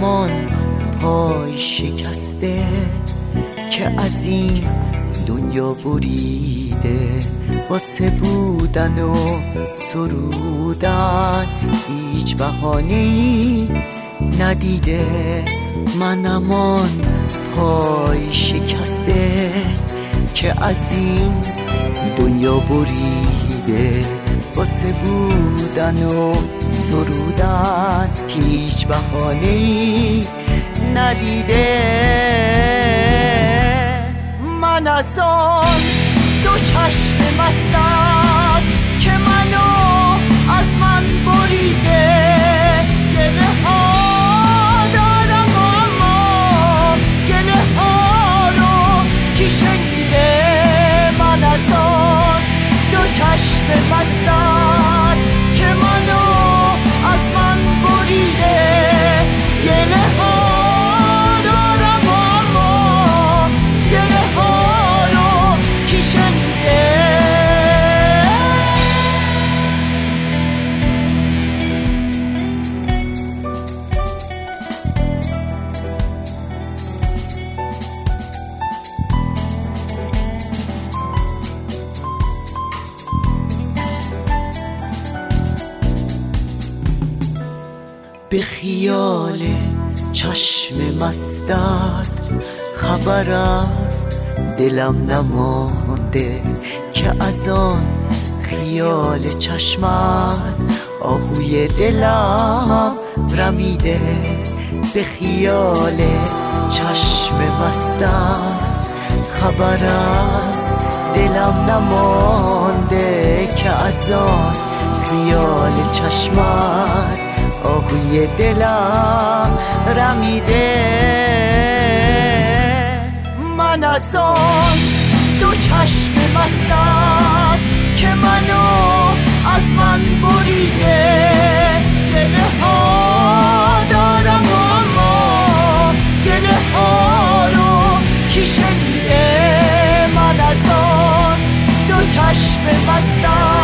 همان پای شکسته که از این دنیا بریده، واسه بودن و سرودن هیچ بهانه‌ای ندیده. من همان پای شکسته که از این دنیا بریده، واسه بودن و سرودن هیچ بهانه‌ای ندیده. من از آن دو چشم مستم که منو از من بریده، گله ها دارم اما گله ها رو کی شنیده. من از آن دو چشم مستم که منو از من بریده، گله ها دارم اما گله ها رو کی شنیده. به خیال چشم مستت خبر از دلم نمانده، که از آن خیال چشمت آهوی دلم رمیده. به خیال چشم مستت خبر از دلم نمانده، که از آن خیال چشمت آهوی دلم رمیده. من از آن دو چشم مستم که منو از من بریده، گله ها دارم اما گله ها رو کی شنیده. من از آن دو چشم مستم